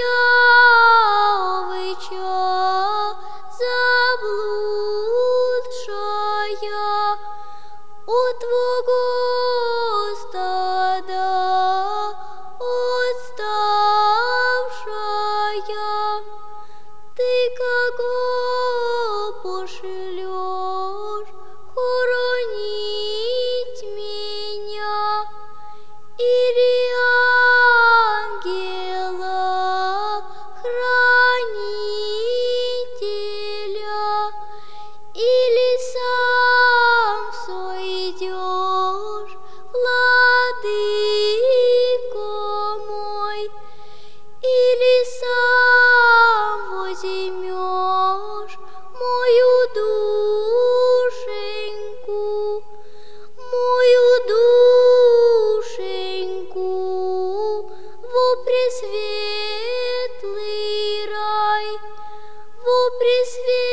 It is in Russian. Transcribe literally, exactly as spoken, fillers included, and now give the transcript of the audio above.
явича заблудшая, у Твого стада отставшая, Ты кого пошлешь хоронить меня, или ангела хранителя, или сам сойдешь, владыко мой, или сам возьмешь мою душеньку, мою душеньку во пресветлый рай, во пресветлый